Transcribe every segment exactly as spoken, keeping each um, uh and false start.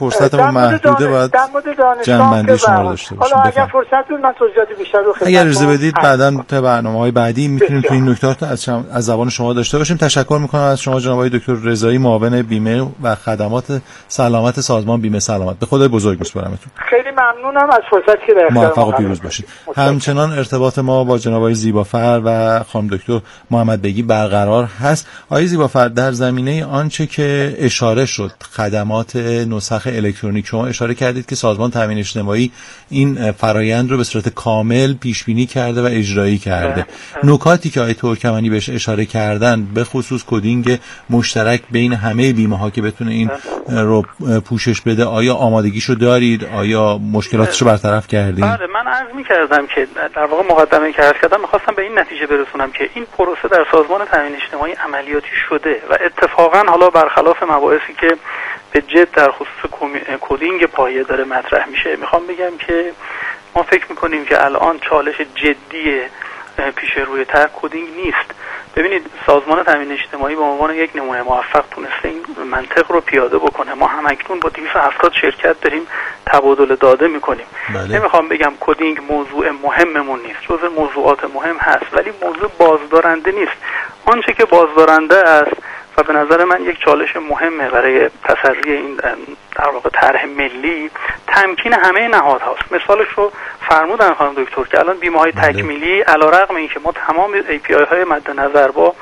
فرصتمون محدوده باید جنبندی شما رو داشته باشیم. حالا اگر فرصت بود من توضیحات بیشتر رو خدمت اگر اجازه بدید بعداً تا برنامه‌های بعدی میتونیم تو این نکات از از زبان شما داشته باشیم. تشکر میکنم از شما جناب آقای دکتر رضایی، معاون بیمه و خدمات سلامت سازمان بیمه سلامت. به خدای بزرگ میسپارمتون. خیلی ممنونم از فرصتی که در اختیار موفق و پیروز باشید. همچنان ارتباط ما با جناب آقای زیبافر و خانم دکتر محمد بیگی برقرار هست. آقای زیبافر، در زمینه آنچه که اشاره شد، خدمات نسخ الکترونیک، شما اشاره کردید که سازمان تامین اجتماعی این فرایند رو به صورت کامل پیش بینی کرده و اجرایی کرده. نکاتی که آقای ترکمنی بهش اشاره کردن به خصوص کدینگ مشترک بین همه بیمه ها که بتونه این رو پوشش بده، آیا آمادگیشو دارید؟ آیا مشکلاتشو برطرف کردید؟ بله، من عرض می‌کردم که در واقع مقدمه که عرض کردم می‌خواستم به این نتیجه برسونم که این پروسه در سازمان تامین اجتماعی عملیاتی شده و اتفاقا حالا برخلاف مباحثی که به جد در خصوص کدینگ پایه داره مطرح میشه، میخوام بگم که ما فکر میکنیم که الان چالش جدی پیش روی تر کدینگ نیست. ببینید، سازمان تامین اجتماعی به عنوان یک نمونه موفق تونسته این منطق رو پیاده بکنه. ما همکنون با دویست و هفتاد شرکت داریم تبادل داده میکنیم. بله. نمیخوام بگم کدینگ موضوع مهممون نیست، جزء موضوعات مهم هست، ولی موضوع بازدارنده نیست. آنچه که بازدارنده است و به نظر من یک چالش مهمه برای تسری این در واقع طرح ملی، تمکین همه نهادهاست. مثالش رو فرمودن خانم دکتر که الان بیمه‌های تکمیلی علیرغم اینکه ما تمام ای پی آی های مد نظر با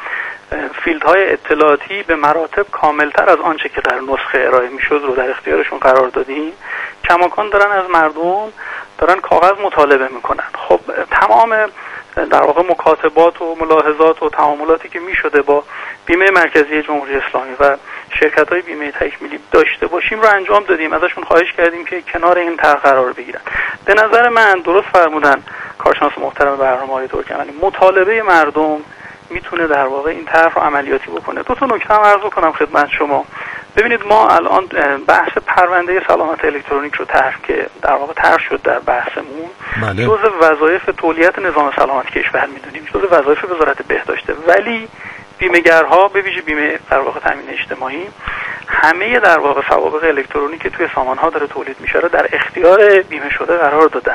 فیلدهای اطلاعاتی به مراتب کاملتر از آنچه که در نسخه ارائه میشد رو در اختیارشون قرار دادیم، کماکان دارن از مردم دارن کاغذ مطالبه میکنن. خب تمام در واقع مکاتبات و ملاحظات و تعاملاتی که میشده با بیمه مرکزی جمهوری اسلامی و شرکت‌های بیمه تکمیلی داشته باشیم رو انجام دادیم. ازشون خواهش کردیم که کنار این طرح قرار بگیرن. به نظر من درست فرمودن کارشناس محترم برنامه‌های ترکمنی، مطالبه مردم میتونه در واقع این طرح رو عملیاتی بکنه. دو تا نکته هم عرض کنم خدمت شما. ببینید، ما الان بحث پرونده سلامت الکترونیک رو طرح که در واقع طرح شد در بحثمون، بله. جزء وظایف تولیت نظام سلامت کشور میدونیم، جزء وظایف وزارت بهداشته، ولی بیمه‌گرها به ویژه بیمه در واقع تامین اجتماعی همه در واقع سوابق الکترونیکی که توی سامان‌ها داره تولید میشه رو در اختیار بیمه شده قرار دادن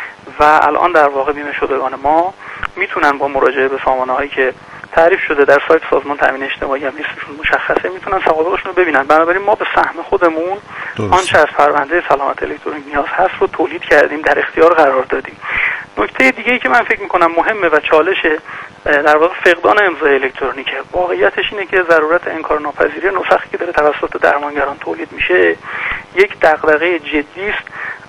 و الان در واقع بیمه شدگان ما میتونن با مراجعه به سامانه‌هایی که تعریف شده در سایت سازمان تامین اجتماعی هم لیستشون مشخصه، میتونن سوابقشون رو ببینن. بنابراین ما به سهم خودمون آنچه از پرونده سلامت الکترونیک نیاز هست رو تولید کردیم، در اختیار قرار دادیم. نکته دیگه‌ای که من فکر می‌کنم مهمه و چالش در واقع فقدان امضای الکترونیکه، واقعیتش اینه که ضرورت انکارناپذیری نسخی که داره توسط درمانگران تولید میشه یک دغدغه جدی است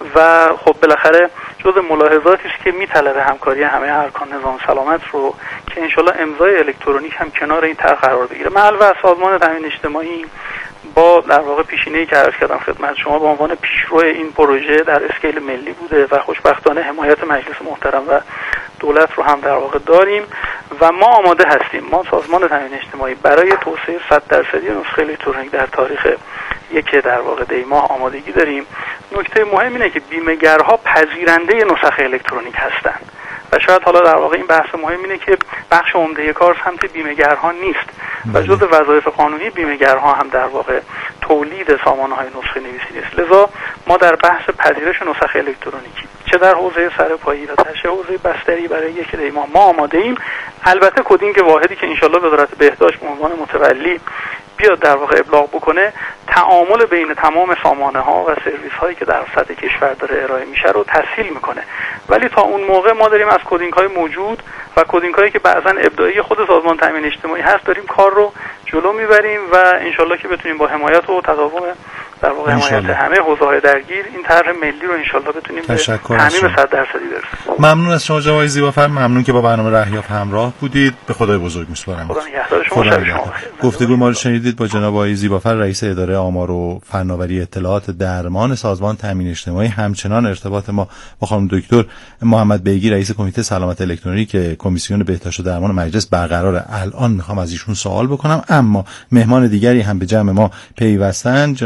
و خب بالاخره جزء ملاحظاتی است که میطلبه همکاری همه ارکان نظام سلامت رو که انشالله امضای الکترونیک هم کنار این طرح قرار بگیره. محل و سازمان تامین اجتماعی با در واقع پیشینه‌ای که عرض کردم خدمت شما به عنوان پیشرو این پروژه در اسکیل ملی بوده و خوشبختانه حمایت مجلس محترم و دولت رو هم در واقع داریم و ما آماده هستیم. ما سازمان تامین اجتماعی برای توسعه صد درصدی نسخه الکترونیک در تاریخ یک در واقع دی ماه آمادگی داریم. نکته مهم اینه که بیمه‌گرها پذیرنده نسخه الکترونیک هستند و شاید حالا در واقع این بحث مهم اینه که بخش عمده کار سمت بیمه‌گرها نیست و جزء وظایف قانونی بیمه‌گرها هم در واقع تولید سامانه‌های نسخه نویسی نیست. لذا ما در بحث پذیرش نسخه الکترونیکی چه در حوزه سرپایی و چه حوزه بستری برای یک دی ماه ما آماده ایم. البته کدینگ واحدی که انشالله وزارت بهداشت به عنوان متولی بیاد در واقع ابلاغ بکنه، تعامل بین تمام سامانه ها و سرویس هایی که در سطح کشور داره ارائه میشه رو تسهیل میکنه. ولی تا اون موقع ما داریم از کدینگ های موجود و کدینگ هایی که بعضا ابداعی خود سازمان تامین اجتماعی هست داریم کار رو جلو میبریم و انشالله که بتونیم با حمایت و تداوم در واقع حمایت همه حوزه‌های درگیر این طرح ملی رو انشالله بتونیم به تامین صد درصدی برسیم. ممنون از شما جناب زیبافر، ممنون که با برنامه رهیافت همراه بودید. به خدای بزرگ میسپارم. خدا نگهدار شما. شما گفتگو ما رو شنیدید با جناب آقای زیبافر، رئیس اداره آمار و فناوری اطلاعات درمان سازمان تامین اجتماعی. همچنان ارتباط ما با خانم دکتر محمد بیگی، رئیس کمیته سلامت الکترونیک کمیسیون بهداشت و درمان مجلس برقرار. الان میخوام از ایشون سوال بکنم، اما مهمان دیگری هم به جمع ما پیوستن، جناب آقای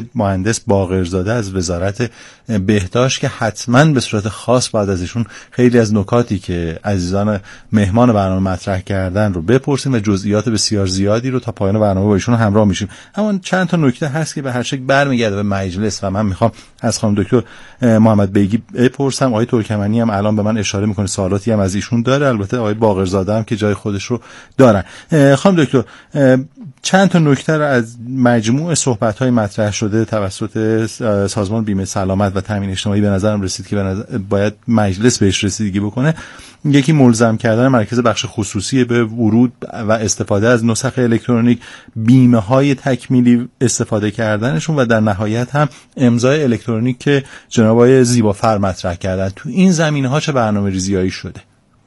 مهندس باقرزاده از وزارت بهداشت که حتما به صورت خاص بعد از ایشون خیلی از نکاتی که عزیزان مهمان برنامه مطرح کردن رو بپرسیم و جزئیات بسیار زیادی رو تا پایان برنامه با ایشون همراه میشیم. اما چند تا نکته هست که به هر شکل برمیگرده به مجلس و من میخوام از خانم دکتر محمد بیگی بپرسم. آقای ترکمنی هم الان به من اشاره میکنه سوالاتی هم از ایشون داره، البته آقای باقرزاده هم که جای خودش رو دارن. خانم دکتر چند تا نکته رو از مجموع صحبت‌های مطرح شده توسط سازمان بیمه سلامت و تامین اجتماعی به نظرم رسید که به نظر باید مجلس بهش رسیدگی بکنه. یکی ملزم کردن مرکز بخش خصوصی به ورود و استفاده از نسخ الکترونیک، بیمه های تکمیلی استفاده کردنشون و در نهایت هم امضای الکترونیک که جناب آقای زیبافر مطرح کردن. تو این زمینه‌ها چه برنامه‌ریزی‌هایی شده؟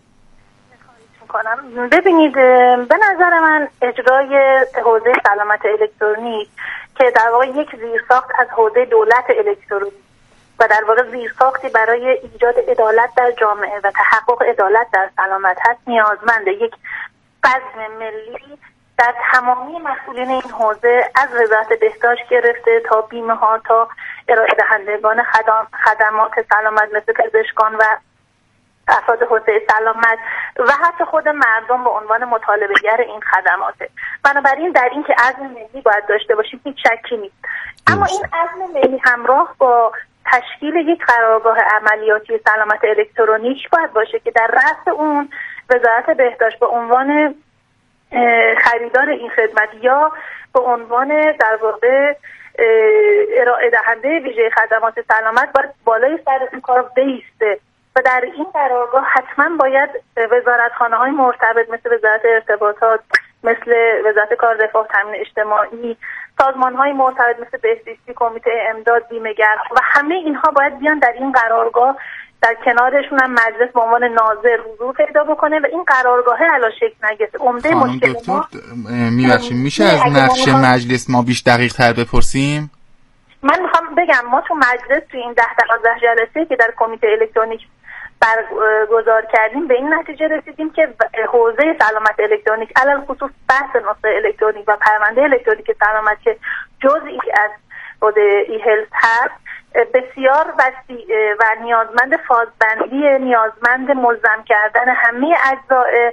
ببینید، به نظر من اجرای حوزه سلامت الکترونیک که در واقع یک زیرساخت از حوزه دولت الکترونیک و در واقع زیرساختی برای ایجاد عدالت در جامعه و تحقق عدالت در سلامت هست، نیازمند یک بزم ملی در تمامی مسئولین این حوزه از وزارت بهداشت گرفته تا بیمه ها تا ارائه دهندگان خدمات سلامت مثل پزشکان و افراد حوزه سلامت و حتی خود مردم به عنوان مطالبه‌گر این خدماته. بنابراین در این که عزم ملی باید داشته باشیم هیچ شکی نیست. اما این عزم ملی همراه با تشکیل یک قرارگاه عملیاتی سلامت الکترونیک باید باشه که در رأس اون وزارت بهداشت به عنوان خریدار این خدمت یا به عنوان در واقع ارائه دهنده ویژه خدمات سلامت باید بالای سر این کار بایسته و در این قرارگاه حتما باید وزارتخانه‌های مرتبط مثل وزارت ارتباطات، مثل وزارت کار، رفاه، تامین اجتماعی، سازمان‌های مرتبط مثل بهزیستی، کمیته امداد، بیمه‌گر و همه اینها باید بیان در این قرارگاه، در کنارشون هم مجلس به عنوان ناظر حضور پیدا بکنه و این قرارگاه علا شکل نگیره. عمده مشکل ما میبخشیم میشه از نقش مجلس ما بیش دقیق تر بپرسیم؟ من میخوام بگم ما تو مجلس تو این ده دوازده جلسه که در کمیته الکترونیک برگزار کردیم به این نتیجه رسیدیم که حوزه سلامت الکترونیک علل خصوص بحث نسخه الکترونیک و پرونده الکترونیک سلامت که جزئی از حوزه ای هلت هست بسیار وسیع و نیازمند فازبندی، نیازمند ملزم کردن همه اجزای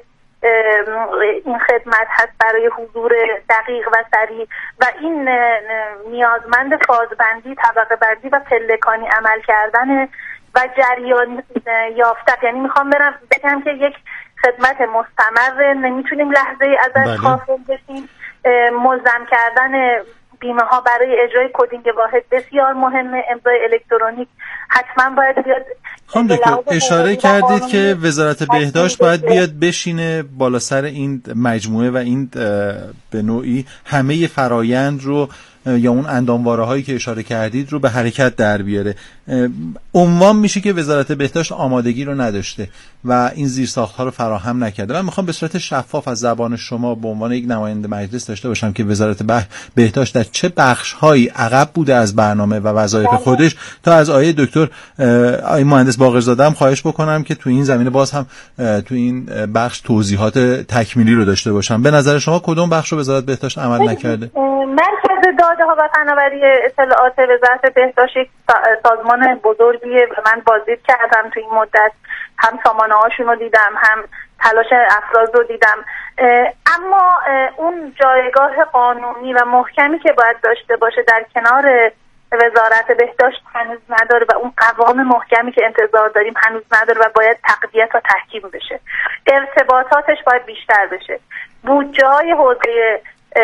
این خدمت هست برای حضور دقیق و سریع و این نیازمند فازبندی، طبقه بندی و پلکانی عمل کردن و جریان یافته. یعنی میخوام برم بگم که یک خدمت مستمر نمیتونیم لحظه ای ازش غافل بشیم. ملزم کردن بیمه ها برای اجرای کدینگ واحد بسیار مهمه. امضای الکترونیک حتما باید بیاد. خانم دکتر اشاره کردید که وزارت بهداشت باید بیاد بشینه بالا سر این مجموعه و این به نوعی همه فرایند رو یا اون اندامواره هایی که اشاره کردید رو به حرکت در بیاره. عنوان میشه که وزارت بهداشت آمادگی رو نداشته و این زیرساخت ها رو فراهم نکرده. من میخوام به صورت شفاف از زبان شما به عنوان یک نماینده مجلس داشته باشم که وزارت بهداشت در چه بخش هایی عقب بوده از برنامه و وظایف خودش تا از آیه دکتر آیه مهندس باقرزاده هم خواهش بکنم که تو این زمینه باز هم تو این بخش توضیحات تکمیلی رو داشته باشم. به نظر شما کدوم بخش رو وزارت بهداشت عمل نکرده؟ مرکز داده ها و فناوری اطلاعات وزارت بهداشت یک سازمان بزرگیه و من بازدید کردم تو این مدت، هم سامانه هاشون رو دیدم، هم تلاش افراد رو دیدم، اما اون جایگاه قانونی و محکمی که باید داشته باشه در کنار وزارت بهداشت هنوز نداره و اون قوام محکمی که انتظار داریم هنوز نداره و باید تقویت و تحکیم بشه. ارتباطاتش باید بیشتر بشه. بودجه های حوزه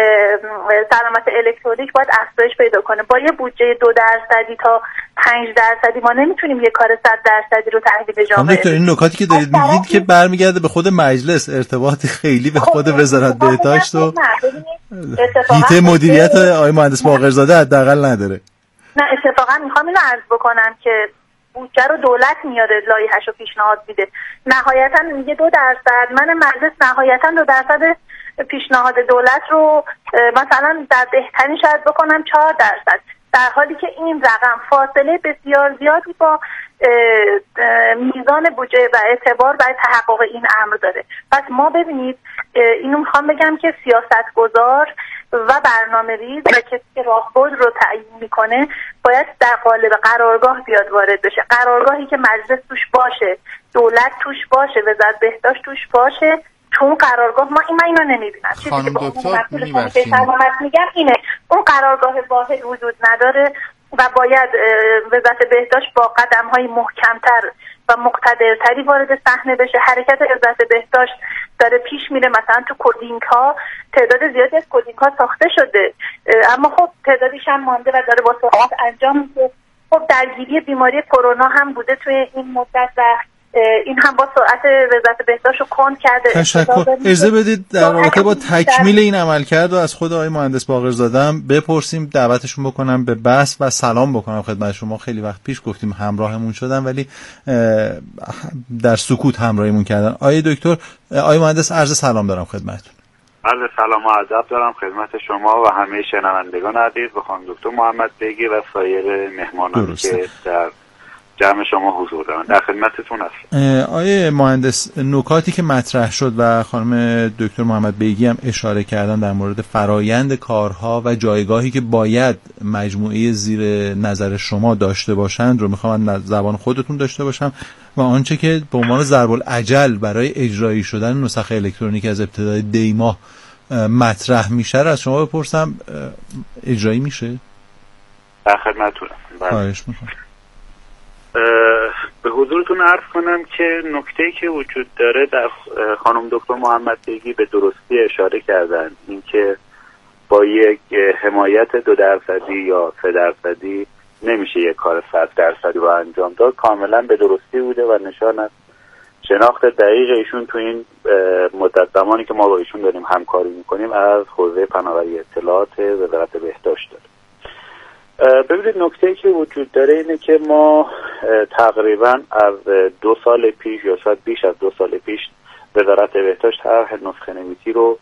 سلامت الکترونیک باید افزایش پیدا کنه. با یه بودجه دو درصدی تا پنج درصدی ما نمیتونیم یه کار صد درصدی رو تحویل جامعه بدیم. این نکاتی که دارید میگید که برمیگرده به خود مجلس، ارتباط خیلی به خود وزارت بهداشت و هیئت مدیریت آقای مهندس باقرزاده حداقل نداره. نه اتفاقا میخوام اینو عرض بکنم که بودجه رو دولت میاره، لایحه‌شو پیشنهاد میده، نهایتا میگه دو درصد. من مجلس نهایتا دو درصد پیشنهاد دولت رو مثلا در بهترین شاید بکنم چهار درصد، در حالی که این رقم فاصله بسیار زیادی با میزان بودجه و اعتبار برای تحقق این امر داره. پس ما ببینید اینو میخوام بگم که سیاستگزار و برنامه‌ریز و کسی که راهبرد رو تعیین میکنه باید در قالب قرارگاه بیاد وارد بشه. قرارگاهی که مجلس توش باشه، دولت توش باشه، وزارت بهداشت توش باشه. چون قرارگاه ما این من اینو نمیبینم. چیزی که با مسئول کمیته سلامت میگم اینه، اون قرارگاه واحد وجود نداره و باید وزارت بهداشت با قدم‌های محکم‌تر و مقتدرتری وارد صحنه بشه. حرکت وزارت بهداشت داره پیش میره، مثلا تو کدینگ ها تعداد زیادی از کدینگ ها ساخته شده، اما خب تعدادیش هم مانده و داره با سرعت انجام میشه. خب درگیری بیماری کرونا هم بوده توی این مدت و این هم با سرعت وزارت بهداشت رو کند کرده. تشکر. اجازه بدید در رابطه با تکمیل این عملکرد و از خود آقای مهندس باقرزاده هم بپرسیم، دعوتشون بکنم به بحث و سلام بکنم خدمت شما. خیلی وقت پیش گفتیم همراهمون شدن ولی در سکوت همراهیمون کردن. آقای دکتر، آقای مهندس، عرض سلام دارم خدمتتون. عرض سلام و ادب دارم خدمت شما و همه شنوندگان عزیز، به خانم دکتر محمد بیگی و سایر مهمانانی که در جمع شما حضور دارن. در خدمتتون هستم. آیه مهندس، نکاتی که مطرح شد و خانم دکتر محمد بیگی هم اشاره کردن در مورد فرایند کارها و جایگاهی که باید مجموعه زیر نظر شما داشته باشند رو میخوام از زبان خودتون داشته باشم و آنچه که به عنوان ضرب العجل برای اجرایی شدن نسخه الکترونیک از ابتدای دی ماه مطرح میشه از شما بپرسم، اجرایی میشه؟ در خدمتتونم. خواهش میکنم. به حضورتون عرض کنم که نکته‌ای که وجود داره در خانم دکتر محمد بیگی به درستی اشاره کردن، اینکه با یک حمایت دو درصدی یا سه درصدی نمیشه یک کار صد درصدی رو انجام داد، کاملا به درستی بوده و نشان از شناخت دقیق ایشون تو این مدت زمانی که ما با ایشون داریم همکاری میکنیم از حوزه پناهجوی اطلاعات وزارت بهداشت داره. ببینید نکته‌ای که وجود داره اینه که ما تقریبا از دو سال پیش یا شاید بیش از دو سال پیش وزارت بهداشت طرح نسخه نویسی رو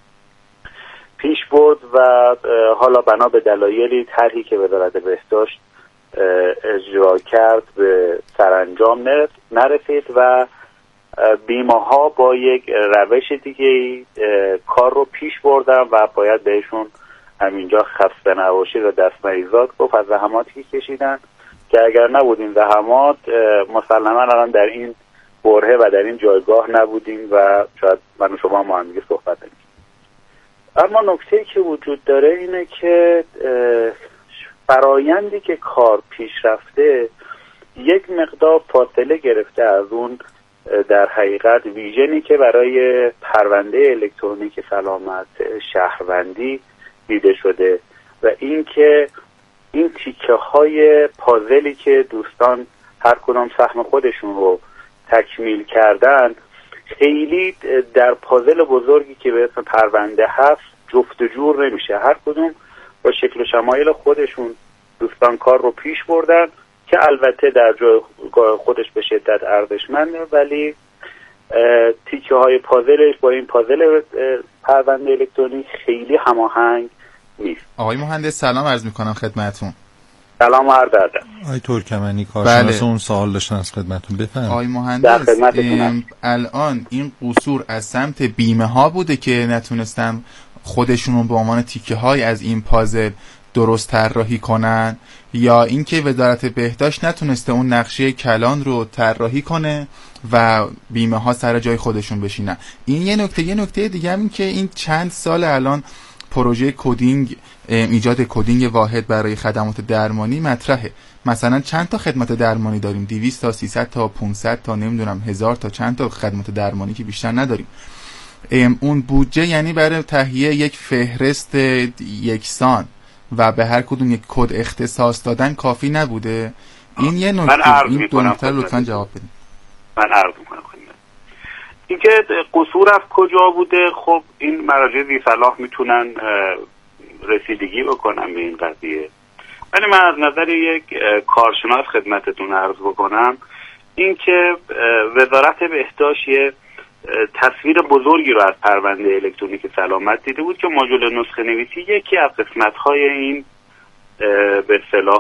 پیش برد و حالا بنا به دلایلی طرحی که وزارت بهداشت اجرا کرد به سرانجام نرسید و بیمه‌ها با یک روش دیگه کار رو پیش بردن و باید بهشون همینجا خسته نباشید و دست نریزاد گفت از زحماتی که کشیدن که اگر نبود این زحمات مسلما الان در این برهه و در این جایگاه نبودیم و شاید من و شما ما هم دیگه صحبت نمی‌کردیم. اما نکته‌ای که وجود داره اینه که فرایندی که کار پیش رفته یک مقدار فاصله گرفته از اون در حقیقت ویژنی که برای پرونده الکترونیک سلامت شهروندی دیده شده و اینکه این تیکه های پازلی که دوستان هر کدام سهم خودشون رو تکمیل کردن خیلی در پازل بزرگی که به اسم پرونده هست جفت و جور نمیشه. هر کدوم با شکل و شمایل خودشون دوستان کار رو پیش بردن که البته در جای خودش به شدت ارزشمنده، ولی تیکه های پازلش با این پازل پرونده الکترونیک خیلی هماهنگ نیست. آقای مهندس سلام عرض میکنم خدمتتون. سلام و عرض ادب. آقای ترکمنی کارشناس بله. اون سوال داشتن از خدمتتون، بفرمایید. آقای مهندس الان این قصور از سمت بیمه ها بوده که نتونستن خودشون رو به عنوان تیکه های از این پازل درست طراحی کنن، یا اینکه وزارت بهداشت نتونسته اون نقشه کلان رو طراحی کنه و بیمه ها سر جای خودشون بشینن؟ این یه نکته. یه نکته دیگه هم این که این چند سال الان پروژه کدینگ، ایجاد کدینگ واحد برای خدمات درمانی مطرحه. مثلا چند تا خدمات درمانی داریم؟ دویست تا سیصد تا پانصد تا نمیدونم هزار تا چند تا خدمات درمانی که بیشتر نداریم. اون بودجه یعنی برای تهیه یک فهرست یکسان و به هر کدوم یک کد اختصاص دادن کافی نبوده. این یه نکته. این دو نکته لطفاً جواب بدید. من عرض می‌کنم اینکه قصور از کجا بوده. خب این مراجع ذی صلاح میتونن رسیدگی بکنن به این قضیه، ولی من از نظر یک کارشناس خدمتتون عرض بکنم اینکه وزارت بهداشت یه تصویر بزرگی رو از پرونده الکترونیک سلامت دیده بود که ماژول نسخه نویسی یکی از قسمت‌های این به اصطلاح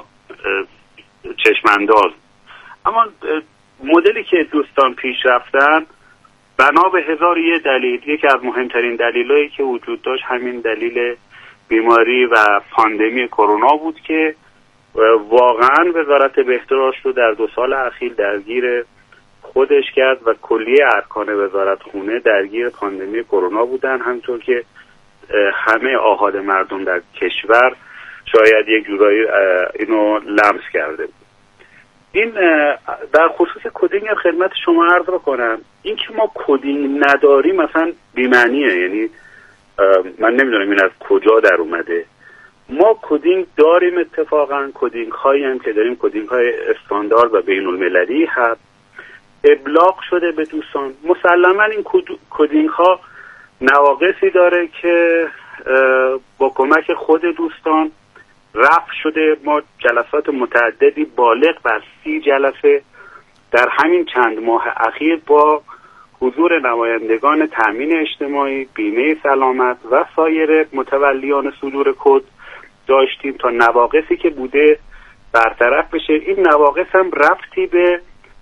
چشم‌انداز. اما مدلی که دوستان پیش رفتن بنا به هزار یه دلیل، یکی از مهمترین دلایلی که وجود داشت همین دلیل بیماری و پاندمی کرونا بود که واقعا وزارت بهداشت رو در دو سال اخیر درگیر خودش کرد و کلیه ارکان وزارت خونه درگیر پاندمی کرونا بودن، همونطور که همه آحاد مردم در کشور شاید یک جورایی اینو لمس کرده بود. این در خصوص کدینگ هم خدمت شما عرض بکنم، این که ما کدینگ نداریم مثلا بی‌معنیه، یعنی من نمیدونم این از کجا در اومده. ما کدینگ داریم، اتفاقا کدینگ هایی هم که داریم کدینگ های استاندارد و بین المللی هست، ابلاغ شده به دوستان. مسلما این کدینگ ها نواقصی داره که با کمک خود دوستان رفع شده. ما جلسات متعددی بالغ بر سی جلسه در همین چند ماه اخیر با حضور نمایندگان تامین اجتماعی، بیمه سلامت و سایر متولیان صدور کد داشتیم تا نواقصی که بوده برطرف بشه. این نواقص هم ربطی به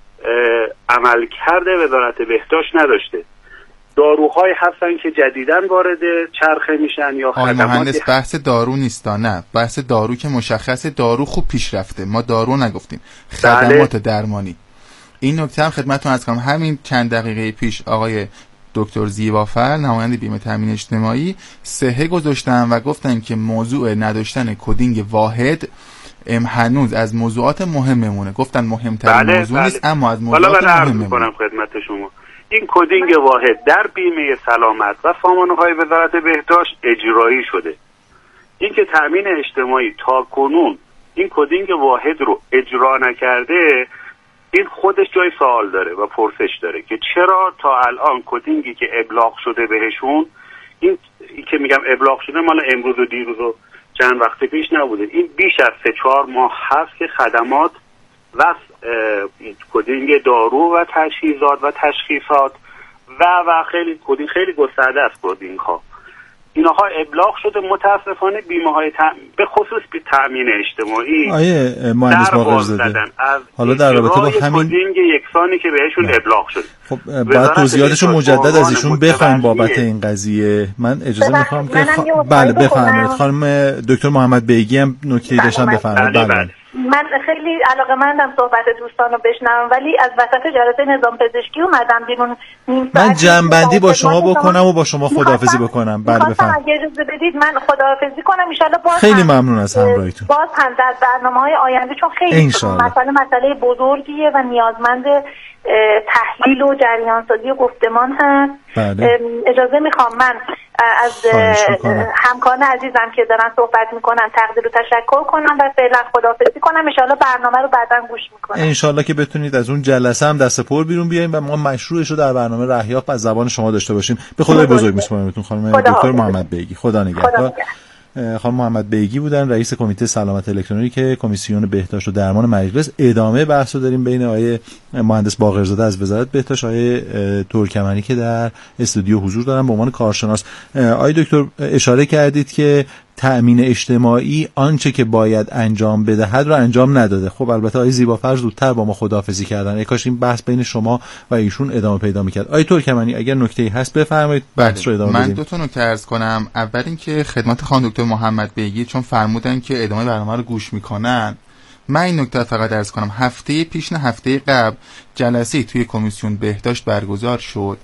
عملکرد وزارت بهداشت نداشته. داروهای هستن که جدیداً وارد چرخه میشن یا خدماتی. آقای مهندس بحث دارو نیستا، نه بحث دارو که مشخصه دارو خوب پیش رفته، ما دارو نگفتیم، خدمات بله. درمانی. این نکته هم خدمتتون عرض کنم، همین چند دقیقه پیش آقای دکتر زیبافر نماینده بیمه تامین اجتماعی سهه گذاشتن و گفتن که موضوع نداشتن کدینگ واحد هنوز از موضوعات مهممونه. گفتن مهمترین بله، موضوع بله. نیست اما از موضوعات مهمه. کنم خدمت شما این کدینگ واحد در بیمه سلامت و سامانه‌های وزارت بهداشت اجرایی شده. این که تامین اجتماعی تا کنون این کدینگ واحد رو اجرا نکرده، این خودش جای سوال داره و پرسش داره که چرا تا الان کدینگی که ابلاغ شده بهشون، این که میگم ابلاغ شده مال امروز و دیروز و چند وقت پیش نبوده، این بیش از سه چهار ماه هست که خدمات و کدینگ دارو و تجهیزات و تشخیصات و و خیلی کدینگ خیلی گسترده است کدینگ ها، اینها ابلاغ شده. متاسفانه بیمه های تم... به خصوص به تامین اجتماعی آیه مهندس باقرزاده حالا در رابطه با همین کدینگ یکسانی که بهشون نه. ابلاغ شده، خب بعد توضیحاتشو مجدد از ایشون بخوایم بابت این قضیه. من اجازه میخوام که خ... بله بفرمایید خانم دکتر محمد بیگی هم نکته داشتن بفرمایید. بله, بله. من خیلی علاقه‌مندم صحبت دوستان رو بشنوم، ولی از وسط جلسه نظام پزشکی اومدم بیرون. من جنبندی با شما بکنم و با شما خداحافظی بکنم. بله بفرمایید. اگه اجازه بدید من خداحافظی کنم ان شاءالله. باز خیلی ممنون از همراهیتون. باز هم در برنامه‌های آینده، چون خیلی مسئله مسئله بزرگیه و نیازمند تحلیل و جریان سازی و گفتمان هست. بله. اجازه میخوام من از همکاران عزیزم که دارن صحبت میکنن تقدیر و تشکر کنم و فعلا خداحافظی کنم. ان شاءالله برنامه رو بعداً گوش میکنم. ان شاءالله که بتونید از اون جلسه هم دست پر بیرون بیایم و ما مشروعش رو در برنامه رهیافت از زبان شما داشته باشیم. به خدای بزرگ میسپارمتون خانم دکتر محمد بیگی. خدا نگهدار. خانم محمد بیگی بودن رئیس کمیته سلامت الکترونیک کمیسیون بهداشت و درمان مجلس. ادامه بحث رو داریم بین آقای مهندس باقرزاده از وزارت بهداشت، آقای ترکمنی که در استودیو حضور دارن به عنوان کارشناس. آقای دکتر اشاره کردید که تأمین اجتماعی آنچه که باید انجام بدهد رو انجام نداده. خب البته آقای زیبافر زودتر با ما خداحافظی کردن، ای کاش این بحث بین شما و ایشون ادامه پیدا می‌کرد. آقای ترکمنی اگر نکته‌ای هست بفرمایید. بحث رو ادامه بدیم. من دو تا نکته عرض کنم. اول اینکه خدمت خانم دکتر محمد بیگی چون فرمودن که ادامه برنامه رو گوش میکنن، من این نکته فقط عرض کنم. هفته پیش نه هفته قبل جلسه توی کمیسیون بهداشت برگزار شد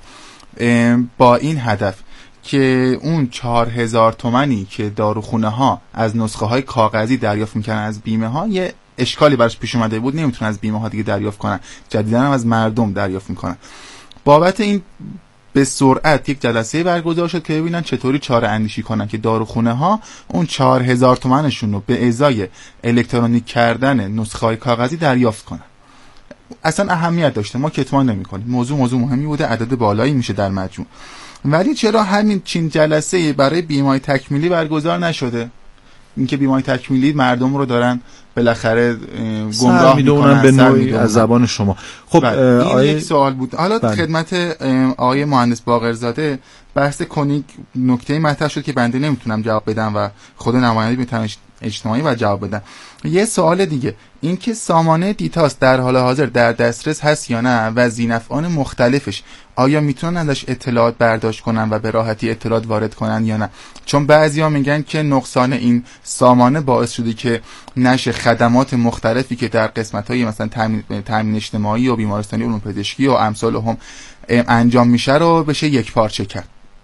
با این هدف که اون چهار هزار تومانی که داروخونه ها از نسخه های کاغذی دریافت میکنن از بیمه ها، یه اشکالی براش پیش اومده بود، نمیتونن از بیمه ها دیگه دریافت کنن، جدیدن هم از مردم دریافت میکنن. بابت این به سرعت یک جلسه برگزار شد که ببینن چطوری چاره اندیشی کنن که داروخونه ها اون چهار هزار تومنشون رو به ازای الکترونیک کردن نسخه های کاغذی دریافت کنن. اصلا اهمیت داشته، ما کتمان نمی کنیم، موضوع موضوع مهمی بوده، عدد بالایی میشه در مجموع. ولی چرا همین چین جلسه برای بیمه تکمیلی برگزار نشده؟ اینکه بیمه تکمیلی مردم رو دارن بالاخره گمراه میکنن به نوعی از زبان شما. خب این آقای... یک سوال بود. حالا بله. خدمت آقای مهندس باقرزاده بحث کنیک نکته مطرح شد که بنده نمیتونم جواب بدم و خود نماینده اجتماعی باید جواب بدن. یه سوال دیگه، این که سامانه دیتاس در حال حاضر در دسترس هست یا نه و ذینفعان مختلفش آیا میتونن ازش اطلاعات برداشت کنن و به راحتی اطلاعات وارد کنن یا نه؟ چون بعضیا میگن که نقصان این سامانه باعث شده که نشه خدمات مختلفی که در قسمت‌های مثلا تامین تامین اجتماعی و بیمارستانی علوم پزشکی و امثال هم انجام میشه رو بشه یک پارچه کرد.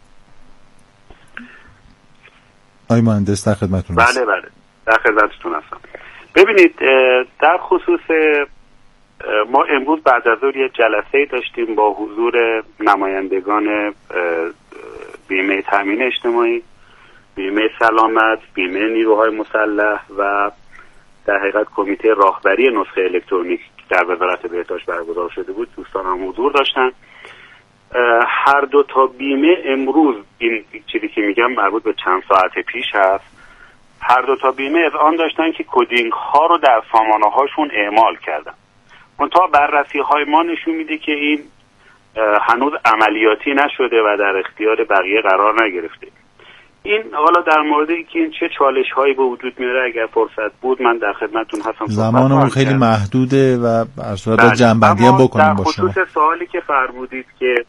آقای مهندس در خدمتتون هستم. بله بله در خدمتتون هستم. ببینید در خصوص ما امروز بعد از ظهر یه جلسه داشتیم با حضور نمایندگان بیمه تامین اجتماعی، بیمه سلامت، بیمه نیروهای مسلح و در حقیقت کمیته راهبری نسخه الکترونیک در وزارت بهداشت برگزار شده بود. دوستان هم حضور داشتن. هر دو تا بیمه امروز، این چیزی که میگم مربوط به چند ساعت پیش هست، هر دو تا بیمه از آن داشتن که کدینگ ها رو در سامانه هاشون اعمال کردن. منتها بررسی های ما نشون میده که این هنوز عملیاتی نشده و در اختیار بقیه قرار نگرفته. این حالا در مورد اینکه این چه چالش هایی به وجود میاره اگر فرصت بود من در خدمتتون هستم. زمانمون خیلی کرد. محدوده و در صورت جنبندی هم بکنیم با شما. در خصوص سوالی که فرمودید که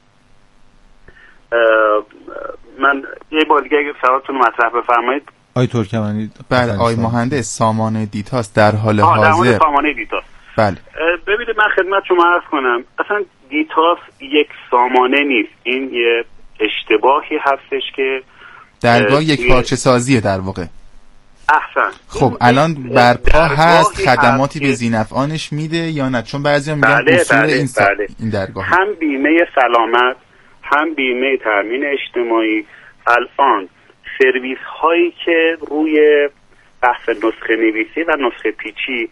من یه بار دیگه اگه سوالتون رو مطرح بفرمایید. آقای ترکمنی. بله آقای مهندس، سامانه دیتاس در حال حاضر. در مورد سامانه دیتاس. بله. ببینید من خدمت شما عرض کنم، اصلا دیتاس یک سامانه نیست، این یه اشتباهی هستش که در واقع یک پارچه سازیه در واقع. احسن. خب الان برپا هست، خدماتی به ذینفعانش میده یا نه؟ چون بعضیا میگن بله اصول بله این, بله. این درگاه هم بیمه سلامت هم بیمه تامین اجتماعی الان سرویس هایی که روی بحث نسخه نویسی و نسخه پیچی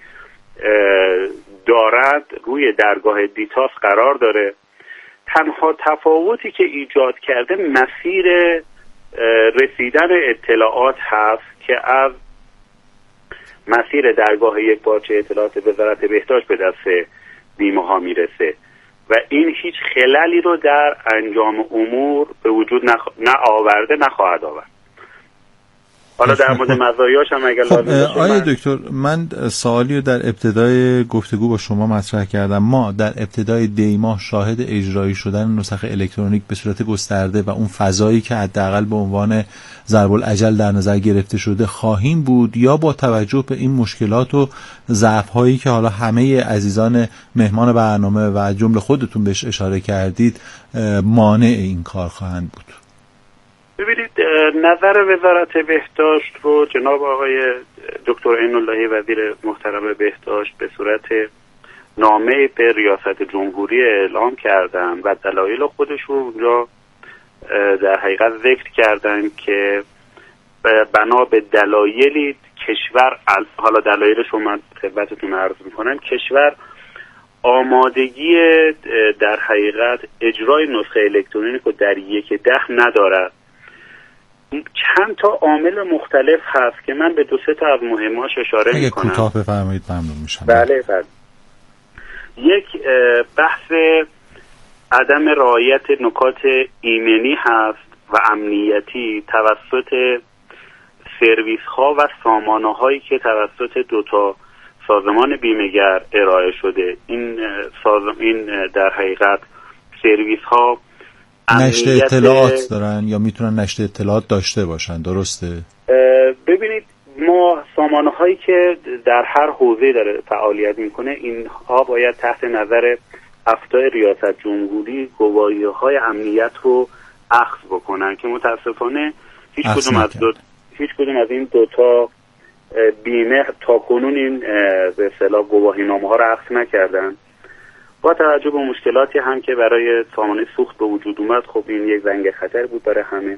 دارد روی درگاه دیتاس قرار داره. تنها تفاوتی که ایجاد کرده مسیر رسیدن اطلاعات هست که از مسیر درگاه یک پارچه اطلاعات وزارت بهداشت به دست بیمه ها میرسه و این هیچ خللی رو در انجام امور به وجود نخ... نه آورده نخواهد آورد. حالا در مورد مزایاش هم اگر خب آقای دکتر، من سوالی رو در ابتدای گفتگو با شما مطرح کردم. ما در ابتدای دی ماه شاهد اجرایی شدن نسخه الکترونیک به صورت گسترده و اون فضایی که حداقل به عنوان ضرب الاجل در نظر گرفته شده خواهیم بود، یا با توجه به این مشکلات و ضعف‌هایی که حالا همه عزیزان مهمان برنامه و جمله خودتون بهش اشاره کردید مانع این کار خواهند بود؟ ببینید نظر وزارت بهداشت رو جناب آقای دکتر عین‌اللهی وزیر محترم بهداشت به صورت نامه به ریاست جمهوری اعلام کردن و دلایل خودش رو اونجا در حقیقت ذکر کردن که بنا به دلایلی کشور، حالا دلایلش رو من خدمتتون عرض میکنم، کشور آمادگی در حقیقت اجرای نسخه الکترونیک رو در یک ده ندارد. چند تا عامل مختلف هست که من به دو سه تا از مهماش اشاره اگه میکنم. کوتاه بفرمایید ممنون میشم. بله بله. یک بحث عدم رعایت نکات ایمنی هست و امنیتی توسط سرویس ها و سامانه هایی که توسط دو تا سازمان بیمه‌گر ارائه شده. این سازمان این در حقیقت سرویس ها نشر اطلاعات دارن یا میتونن نشر اطلاعات داشته باشن، درسته؟ ببینید ما سامانه هایی که در هر حوزه داره فعالیت میکنه اینها باید تحت نظر افتای ریاست جمهوری گواهی های امنیت رو اخذ بکنن که متاسفانه هیچ کدوم از دو هیچ کدوم از این دوتا بیمه تا کنون این به اصطلاح گواهینامه ها رو اخذ نکردن. با توجه به مشکلاتی هم که برای سامانه سوخت به وجود اومد، خب این یک زنگ خطر بود برای همه.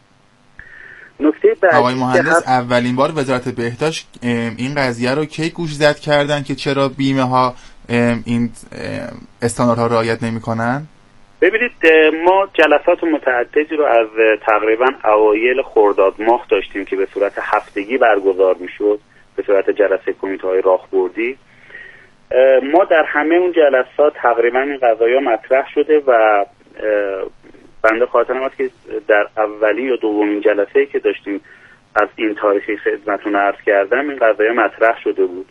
نکته بعدی آقای مهندس، اولین بار وزارت بهداشت این قضیه رو کی گوش زد کردن که چرا بیمه ها این استانداردها رعایت نمی‌کنن؟ ببینید ما جلسات متعددی رو از تقریبا اوایل خرداد ماه داشتیم که به صورت هفتگی برگزار میشد، به صورت جلسه کمیته‌های راهبردی. ما در همه اون جلسات تقریبا این قضایا مطرح شده و بنده خاطرم هست که در اولین یا دومین جلسه‌ای که داشتیم از این تاریخی خدمتتون عرض کردم این قضیه مطرح شده بود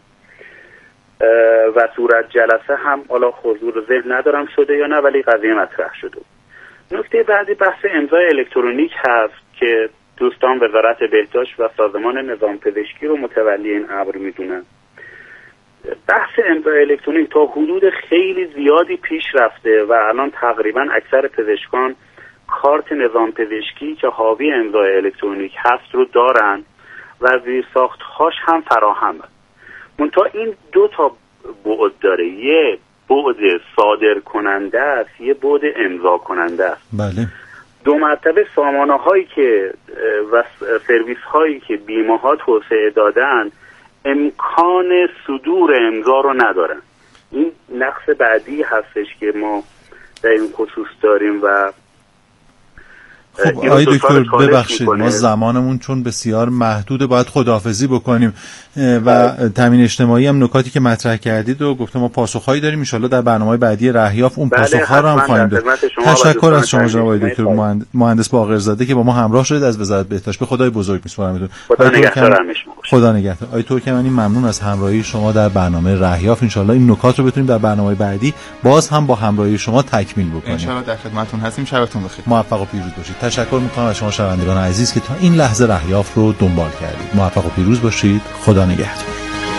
و صورت جلسه هم حالا حضور ذهن ندارم شده یا نه، ولی قضیه مطرح شده بود. نکته بعدی بحث امضای الکترونیک هست که دوستان وزارت بهداشت و سازمان نظام پزشکی رو متولی این امر میدونن. بحث امضای الکترونیک تا حدود خیلی زیادی پیش رفته و الان تقریبا اکثر پزشکان کارت نظام پزشکی که حاوی امضای الکترونیک هست رو دارن و زیرساخت‌هاش هم فراهمه. منتها این دو تا بعد داره، یه بعد صادر کننده است، یه بعد امضا کننده است. بله. دو مرتبه سامانه هایی که و سرویس هایی که بیمه ها توسعه دادن امکان صدور امضا رو ندارن. این نقص بعدی هستش که ما در این خصوص داریم و خب آقای دکتر ببخشید ما زمانمون چون بسیار محدوده باید خداحافظی بکنیم و تامین اجتماعی هم نکاتی که مطرح کردید و گفتم ما پاسخهایی داریم ان شاءالله در برنامه‌های بعدی رهیاف اون پاسخ‌ها رو هم خواهیم داد. تشکر از شما جناب آقای دکتر مهندس باقرزاده که با ما همراه شدید از وزارت بهداشت. به خدای بزرگ می‌سپارم. خدا نگهدار. خدا نگهدار. آقای ترکمنی ممنون از همراهی شما در برنامه رهیاف. ان شاءالله این نکات رو بتونیم در برنامه‌های بعدی باز هم با همراهی شما تکمیل بکنیم. ان شاءالله در خدمتتون هستیم. شبتون بخیر. موفق و پیروز باشید. تشکر می‌کنم از شما شنوندگان عزیز که تا این لحظه رهیاف رو دنبال کردید. موفق و پیروز باشید. خدا نگهدار.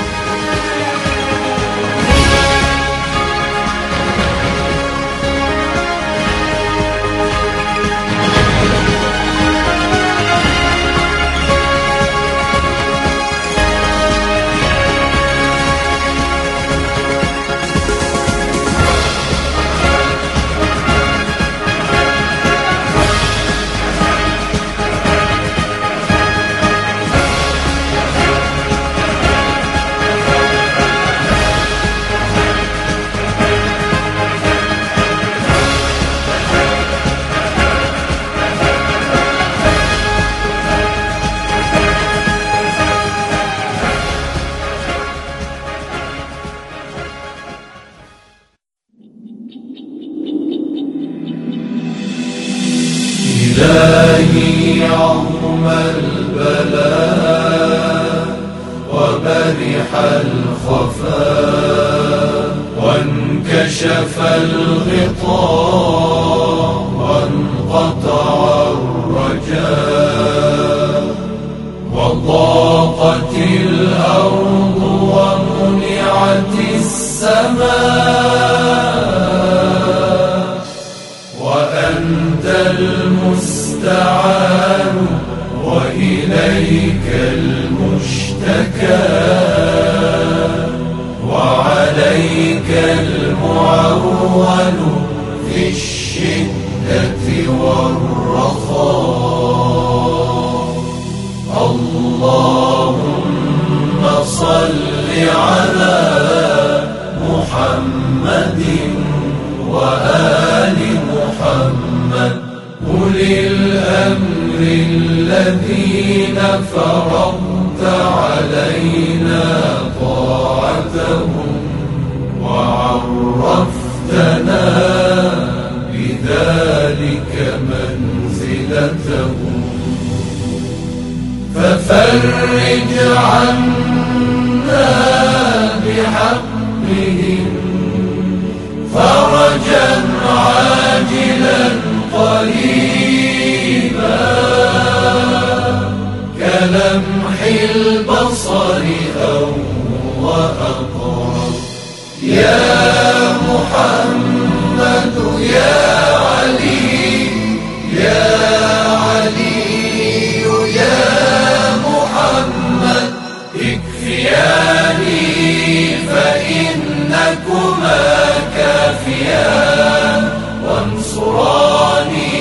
إلهي عظم البلاء وبرح الخفاء وانكشف الغطاء وانقطع الرجاء وضاقت الأرض ومنعت السماء وأنت المستعان وإليك المشتكى وعليك المعول في الشدة والرخاء. اللهم صل على محمد وآل محمد أولي الأمر الذين فرضت علينا طاعتهم وعرفتنا بذلك منزلتهم ففرج عنا بحقهم فرجا عاجلا قريبا كلمح البصر أو وأقرب. يا محمد يا علي يا علي يا محمد اكفياني فإنكما كافيان وانصراني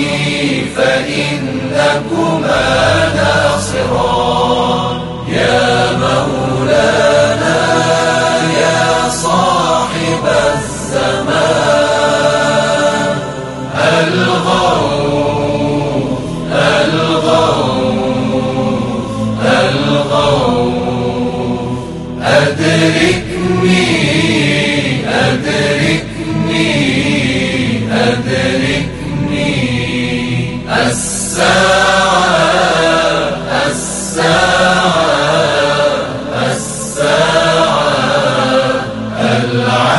فإنكما ناصران. يا مولانا يا صاحب الزمان الغوث الغوث الغوث أدركني أدركني أدركني الساعة الساعة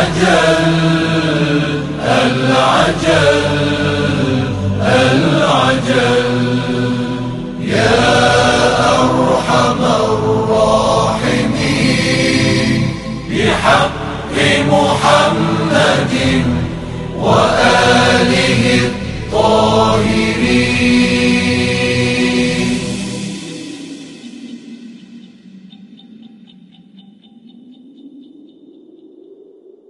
أجل